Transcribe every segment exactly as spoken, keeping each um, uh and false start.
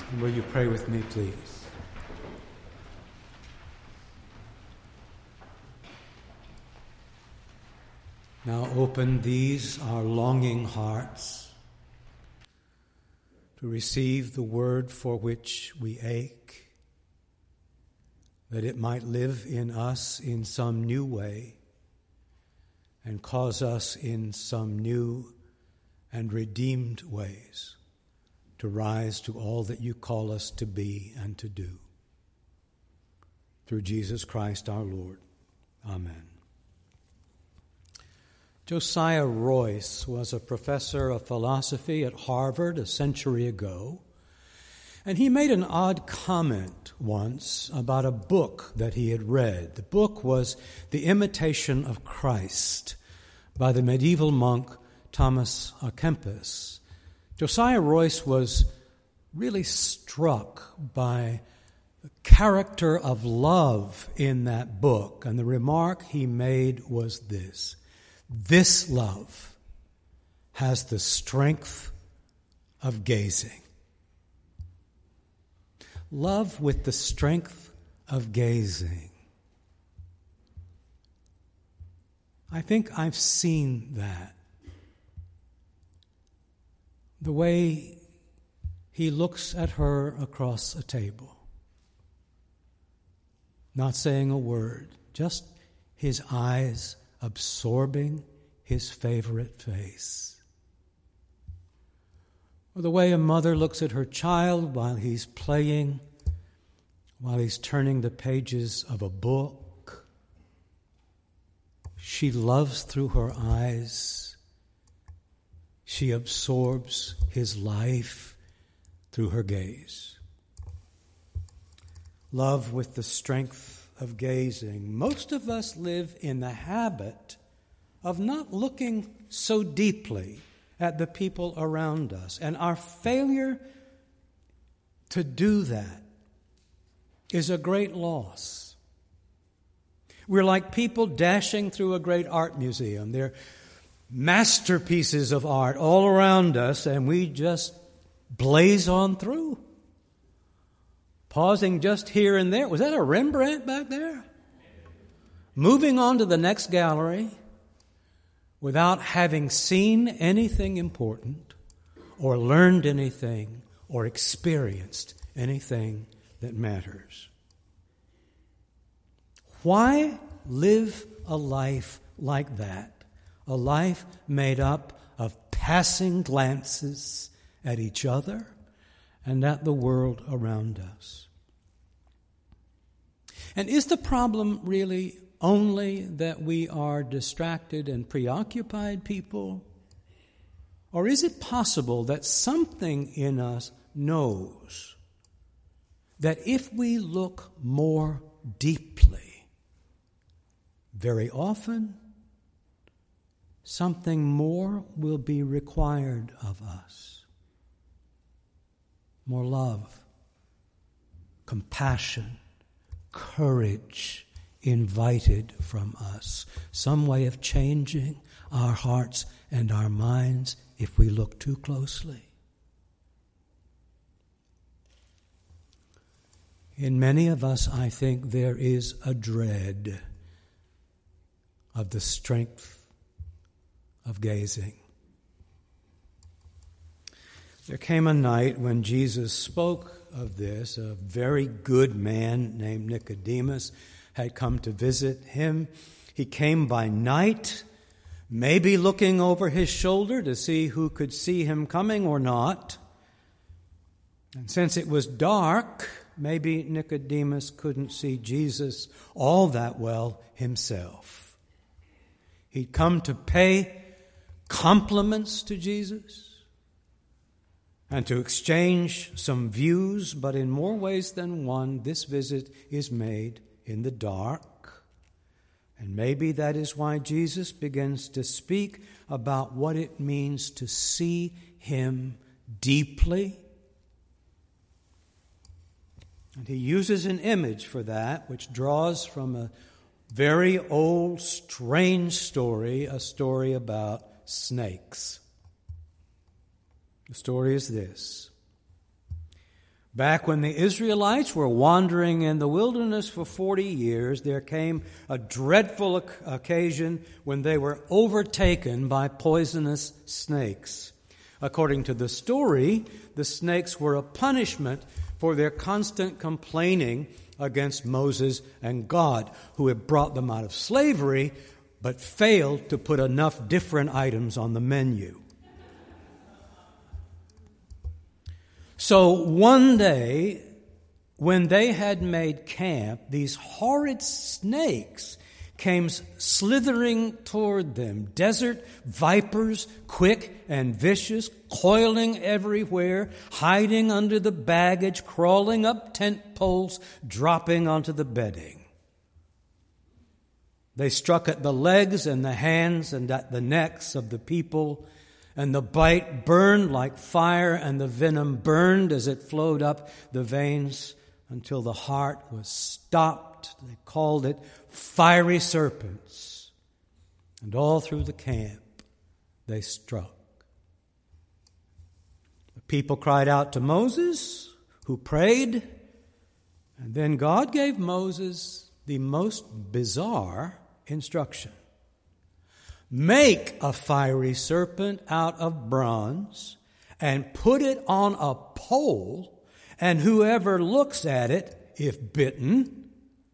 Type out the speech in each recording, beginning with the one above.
And will you pray with me, please? Now open these, our longing hearts, to receive the word for which we ache, that it might live in us in some new way and cause us in some new and redeemed ways to rise to all that you call us to be and to do. Through Jesus Christ our Lord. Amen. Josiah Royce was a professor of philosophy at Harvard a century ago, and he made an odd comment once about a book that he had read. The book was The Imitation of Christ by the medieval monk Thomas à Kempis. Josiah Royce was really struck by the character of love in that book, and the remark he made was this: this love has the strength of gazing. Love with the strength of gazing. I think I've seen that. The way he looks at her across a table, not saying a word, just his eyes absorbing his favorite face. Or the way a mother looks at her child while he's playing, while he's turning the pages of a book. She loves through her eyes. She absorbs his life through her gaze. Love with the strength of gazing. Most of us live in the habit of not looking so deeply at the people around us. And our failure to do that is a great loss. We're like people dashing through a great art museum. They're masterpieces of art all around us, and we just blaze on through, pausing just here and there. Was that a Rembrandt back there? Moving on to the next gallery without having seen anything important or learned anything or experienced anything that matters. Why live a life like that? A life made up of passing glances at each other and at the world around us. And is the problem really only that we are distracted and preoccupied people? Or is it possible that something in us knows that if we look more deeply, very often, something more will be required of us? More love, compassion, courage invited from us. Some way of changing our hearts and our minds if we look too closely. In many of us, I think there is a dread of the strength of gazing. There came a night when Jesus spoke of this. A very good man named Nicodemus had come to visit him. He came by night, maybe looking over his shoulder to see who could see him coming or not. And since it was dark, maybe Nicodemus couldn't see Jesus all that well himself. He'd come to pay compliments to Jesus and to exchange some views, but in more ways than one, this visit is made in the dark. And maybe that is why Jesus begins to speak about what it means to see him deeply. And he uses an image for that, which draws from a very old, strange story, a story about snakes. The story is this. Back when the Israelites were wandering in the wilderness for forty years, there came a dreadful occasion when they were overtaken by poisonous snakes. According to the story, the snakes were a punishment for their constant complaining against Moses and God, who had brought them out of slavery, but failed to put enough different items on the menu. So one day, when they had made camp, these horrid snakes came slithering toward them, desert vipers, quick and vicious, coiling everywhere, hiding under the baggage, crawling up tent poles, dropping onto the bedding. They struck at the legs and the hands and at the necks of the people, and the bite burned like fire, and the venom burned as it flowed up the veins until the heart was stopped. They called it fiery serpents. And all through the camp they struck. The people cried out to Moses, who prayed, and then God gave Moses the most bizarre instruction. Make a fiery serpent out of bronze and put it on a pole, and whoever looks at it, if bitten,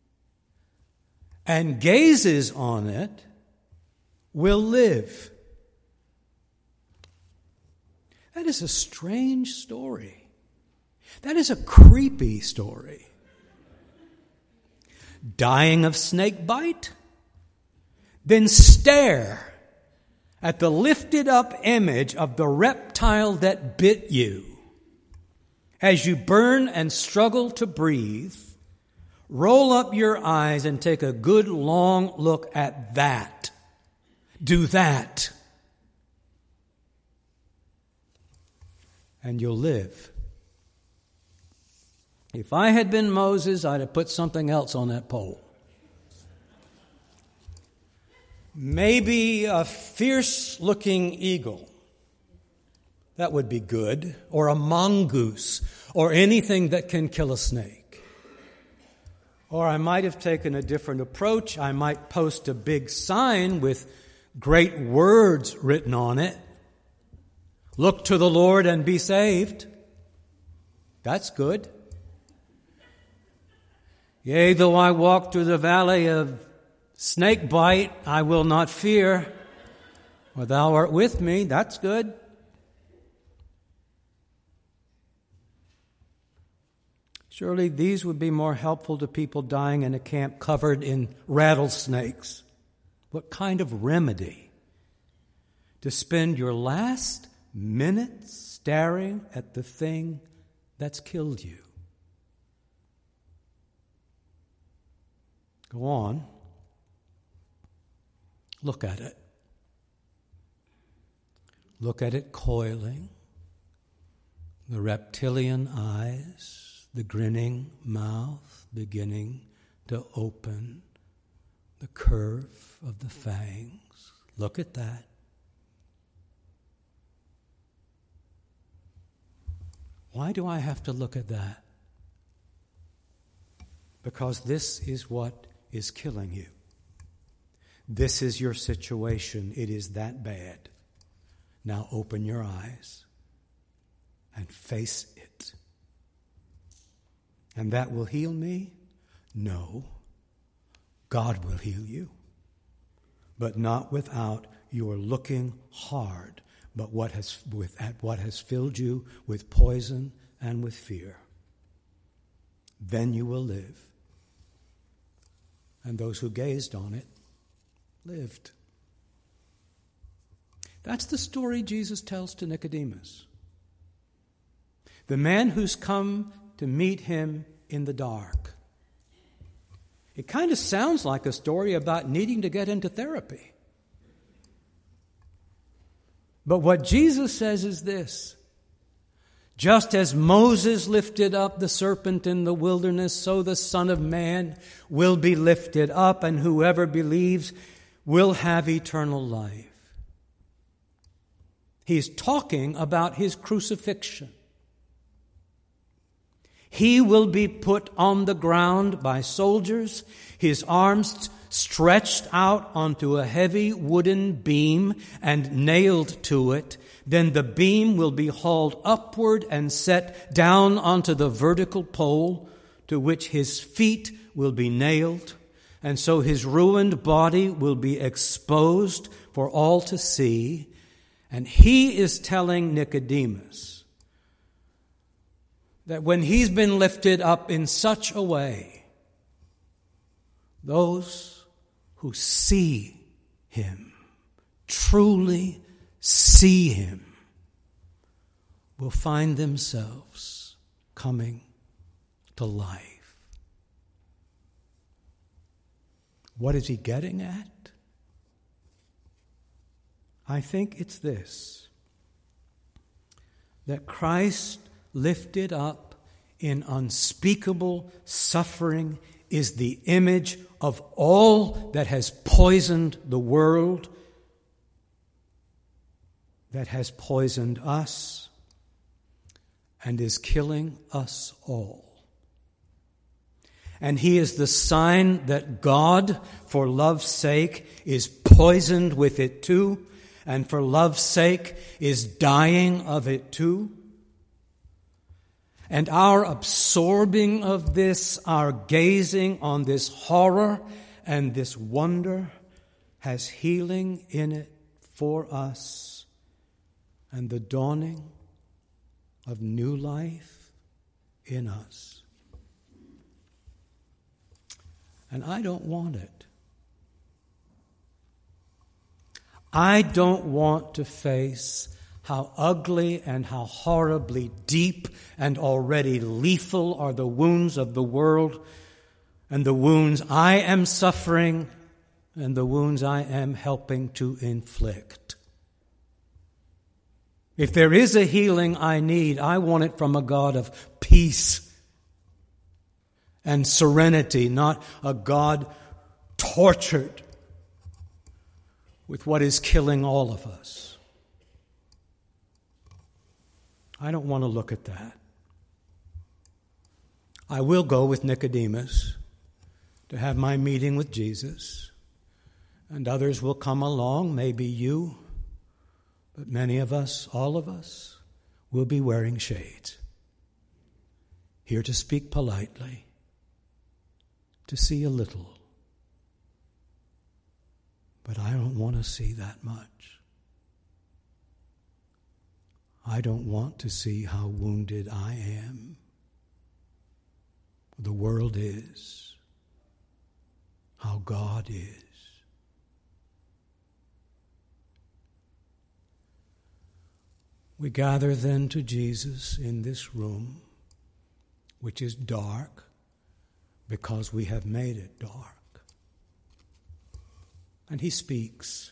and gazes on it, will live. That is a strange story. That is a creepy story. Dying of snake bite? Then stare at the lifted up image of the reptile that bit you. As you burn and struggle to breathe, roll up your eyes and take a good long look at that. Do that. And you'll live. If I had been Moses, I'd have put something else on that pole. Maybe a fierce-looking eagle. That would be good. Or a mongoose. Or anything that can kill a snake. Or I might have taken a different approach. I might post a big sign with great words written on it. Look to the Lord and be saved. That's good. Yea, though I walk through the valley of snake bite, I will not fear, for thou art with me. That's good. Surely these would be more helpful to people dying in a camp covered in rattlesnakes. What kind of remedy to spend your last minutes staring at the thing that's killed you? Go on. Look at it. Look at it coiling. The reptilian eyes, the grinning mouth beginning to open, the curve of the fangs. Look at that. Why do I have to look at that? Because this is what is killing you. This is your situation. It is that bad. Now open your eyes and face it. And that will heal me? No. God will heal you. But not without your looking hard, but what has with at what has filled you with poison and with fear. Then you will live. And those who gazed on it lived. That's the story Jesus tells to Nicodemus. The man who's come to meet him in the dark. It kind of sounds like a story about needing to get into therapy. But what Jesus says is this: just as Moses lifted up the serpent in the wilderness, so the Son of Man will be lifted up, and whoever believes will have eternal life. He's talking about his crucifixion. He will be put on the ground by soldiers, his arms stretched out onto a heavy wooden beam and nailed to it. Then the beam will be hauled upward and set down onto the vertical pole to which his feet will be nailed. And so his ruined body will be exposed for all to see. And he is telling Nicodemus that when he's been lifted up in such a way, those who see him, truly see him, will find themselves coming to life. What is he getting at? I think it's this, that Christ lifted up in unspeakable suffering is the image of all that has poisoned the world, that has poisoned us, and is killing us all. And he is the sign that God, for love's sake, is poisoned with it too, and for love's sake is dying of it too. And our absorbing of this, our gazing on this horror and this wonder has healing in it for us and the dawning of new life in us. And I don't want it. I don't want to face how ugly and how horribly deep and already lethal are the wounds of the world, and the wounds I am suffering, and the wounds I am helping to inflict. If there is a healing I need, I want it from a God of peace and serenity, not a God tortured with what is killing all of us. I don't want to look at that. I will go with Nicodemus to have my meeting with Jesus, and others will come along, maybe you, but many of us, all of us, will be wearing shades, here to speak politely, to see a little. But I don't want to see that much. I don't want to see how wounded I am. The world is, how God is. We gather then to Jesus in this room, which is dark because we have made it dark. And he speaks.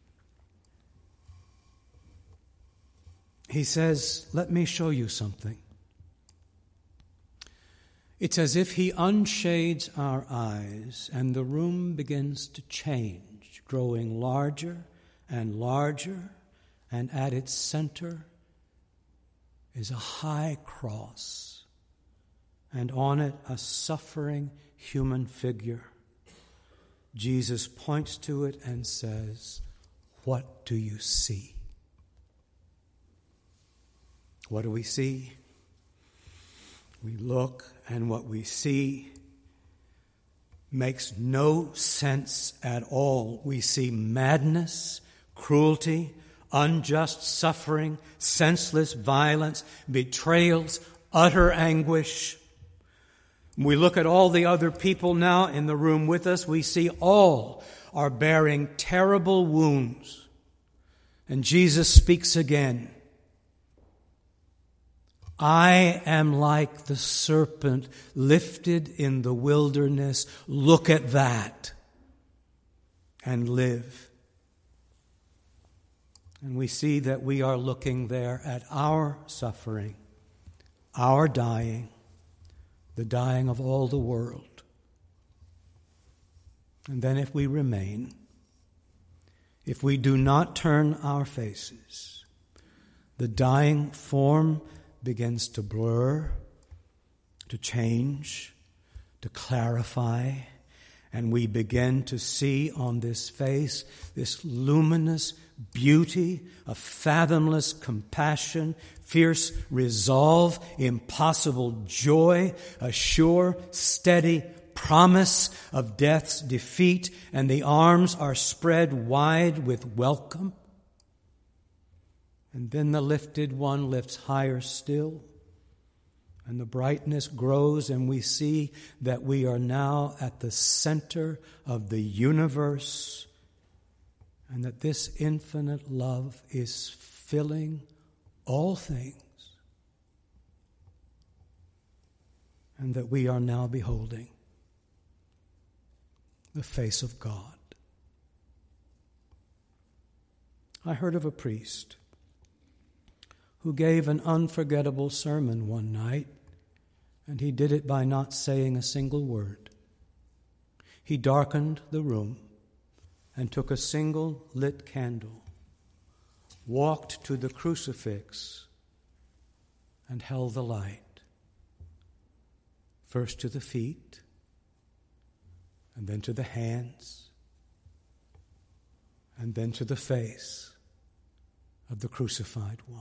He says, let me show you something. It's as if he unshades our eyes and the room begins to change, growing larger and larger, and at its center is a high cross, and on it a suffering human figure. Jesus points to it and says, what do you see? What do we see? We look, and what we see makes no sense at all. We see madness, cruelty, unjust suffering, senseless violence, betrayals, utter anguish. We look at all the other people now in the room with us. We see all are bearing terrible wounds. And Jesus speaks again. I am like the serpent lifted in the wilderness. Look at that and live. And we see that we are looking there at our suffering, our dying, the dying of all the world. And then if we remain, if we do not turn our faces, the dying form begins to blur, to change, to clarify, and we begin to see on this face this luminous beauty of fathomless compassion, fierce resolve, impossible joy, a sure, steady promise of death's defeat, and the arms are spread wide with welcome. And then the lifted one lifts higher still, and the brightness grows, and we see that we are now at the center of the universe, and that this infinite love is filling all things, and that we are now beholding the face of God. I heard of a priest who gave an unforgettable sermon one night, and he did it by not saying a single word. He darkened the room and took a single lit candle, walked to the crucifix, and held the light, first to the feet, and then to the hands, and then to the face of the crucified one.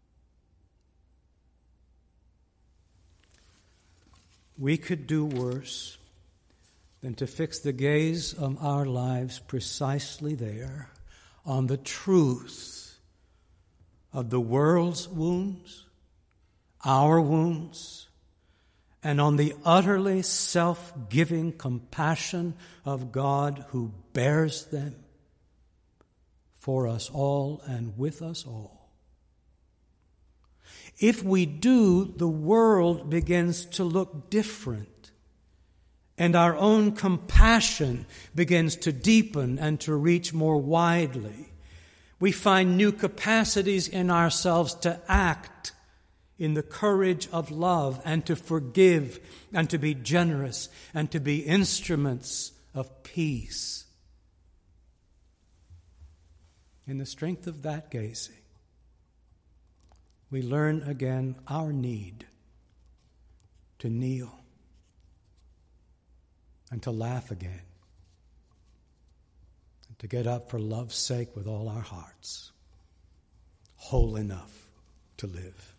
We could do worse than to fix the gaze of our lives precisely there on the truth of the world's wounds, our wounds, and on the utterly self-giving compassion of God who bears them for us all and with us all. If we do, the world begins to look different, and our own compassion begins to deepen and to reach more widely. We find new capacities in ourselves to act in the courage of love and to forgive and to be generous and to be instruments of peace. In the strength of that gazing, we learn again our need to kneel and to laugh again and to get up for love's sake with all our hearts, whole enough to live.